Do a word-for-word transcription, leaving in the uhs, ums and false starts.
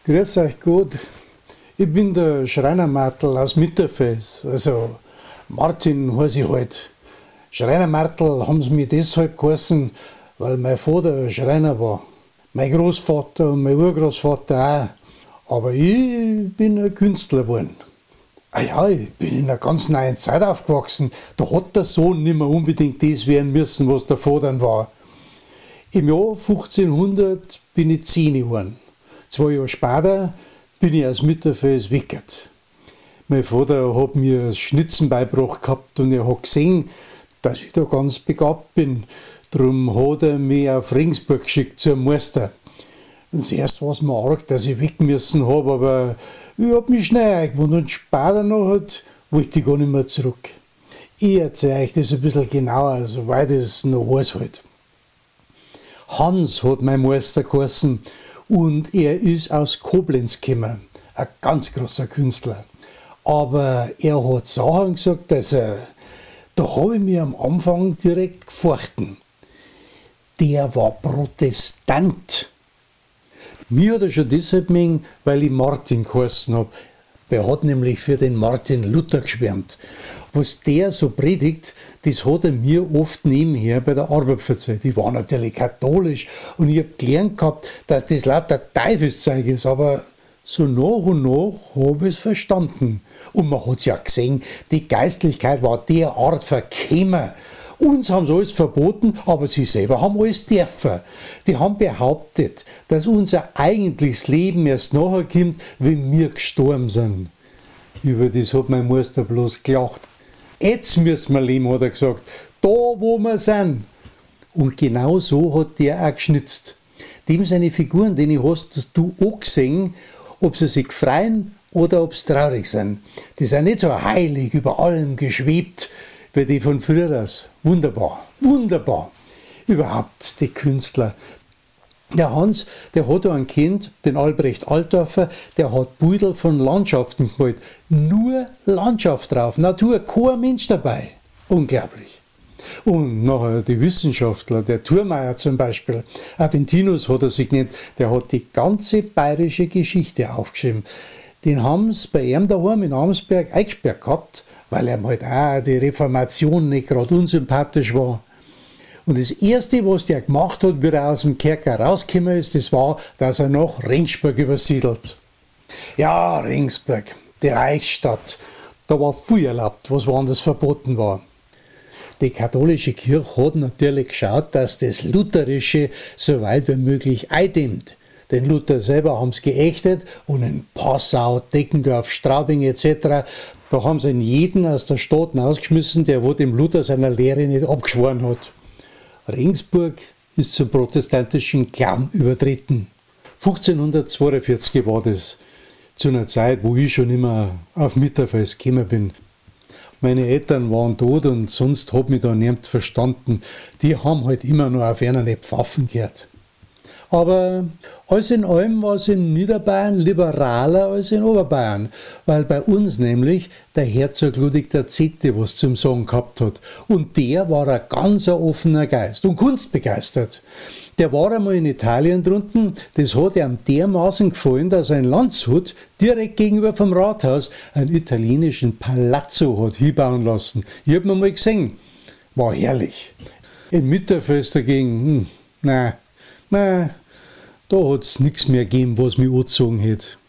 Grüß euch gut. Ich bin der Schreinermartl aus Mitterfels. Also Martin heiße ich halt. Schreinermartl haben sie mich deshalb geheißen, weil mein Vater Schreiner war. Mein Großvater und mein Urgroßvater auch. Aber ich bin ein Künstler geworden. Ah ja, ich bin in einer ganz neuen Zeit aufgewachsen. Da hat der Sohn nicht mehr unbedingt das werden müssen, was der Vater war. Im Jahr fünfzehnhundert bin ich zehn geworden. Zwei Jahre später bin ich aus Mitterfels weggert. Mein Vater hat mir das Schnitzen beigebracht gehabt und er hat gesehen, dass ich da ganz begabt bin. Darum hat er mich auf Regensburg geschickt zum Meister. Und zuerst war es mir arg, dass ich weg müssen habe, aber ich habe mich schnell eingewohnt und später noch halt, wollte ich gar nicht mehr zurück. Ich erzähle euch das ein bisschen genauer, soweit ich es noch weiß halt. Hans hat mein Meister geheißen und er ist aus Koblenz gekommen. Ein ganz großer Künstler. Aber er hat Sachen gesagt, dass er, da habe ich mich am Anfang direkt gefochten. Der war Protestant. Mir hat er schon deshalb mögen, weil ich Martin geheißen habe. Der hat nämlich für den Martin Luther geschwärmt. Was der so predigt, das hat er mir oft nebenher bei der Arbeit erzählt. Ich war natürlich katholisch und ich habe gelernt gehabt, dass das lauter Teufelszeug ist, aber so nach und nach habe ich es verstanden. Und man hat es ja gesehen, die Geistlichkeit war derart verkämmer. Uns haben sie alles verboten, aber sie selber haben alles dürfen. Die haben behauptet, dass unser eigentliches Leben erst nachher kommt, wenn wir gestorben sind. Über das hat mein Meister bloß gelacht. Jetzt müssen wir leben, hat er gesagt. Da, wo wir sind. Und genau so hat der auch geschnitzt. Dem seine Figuren, die ich hast, hast du auch gesehen, ob sie sich freuen oder ob sie traurig sind. Die sind nicht so heilig über allem geschwebt, wie die von früher aus. Wunderbar, wunderbar. Überhaupt die Künstler. Der Hans, der hat ein Kind, den Albrecht Altdorfer, der hat Beutel von Landschaften gemalt. Nur Landschaft drauf, Natur, kein Mensch dabei. Unglaublich. Und nachher die Wissenschaftler, der Thurmeier zum Beispiel, Aventinus hat er sich genannt, der hat die ganze bayerische Geschichte aufgeschrieben. Den haben sie bei ihm daheim in Amsberg eingesperrt gehabt, weil ihm halt auch die Reformation nicht gerade unsympathisch war. Und das Erste, was der gemacht hat, wie er aus dem Kerker rausgekommen ist, das war, dass er nach Regensburg übersiedelt. Ja, Regensburg, die Reichsstadt, da war viel erlaubt, was woanders verboten war. Die katholische Kirche hat natürlich geschaut, dass das Lutherische so weit wie möglich eindämmt. Den Luther selber haben sie geächtet und in Passau, Deckendorf, Straubing et cetera, da haben sie jeden aus der Stadt rausgeschmissen, der wo dem Luther seiner Lehre nicht abgeschworen hat. Regensburg ist zum protestantischen Glauben übertreten. fünfzehnhundertzweiundvierzig war das, zu einer Zeit, wo ich schon immer auf Mitterfels gekommen bin. Meine Eltern waren tot und sonst hat mich da niemand verstanden. Die haben halt immer noch auf einer Pfaffen gehört. Aber alles in allem war es in Niederbayern liberaler als in Oberbayern, weil bei uns nämlich der Herzog Ludwig der Zehnte was zum Sagen gehabt hat. Und der war ein ganz offener Geist und kunstbegeistert. Der war einmal in Italien drunten, das hat ihm dermaßen gefallen, dass er in Landshut direkt gegenüber vom Rathaus einen italienischen Palazzo hat hinbauen lassen. Ich hab ihn mal gesehen. War herrlich. In Mitterfels dagegen, hm, nein. Nein, da hat es nichts mehr gegeben, was mich angezogen hätte.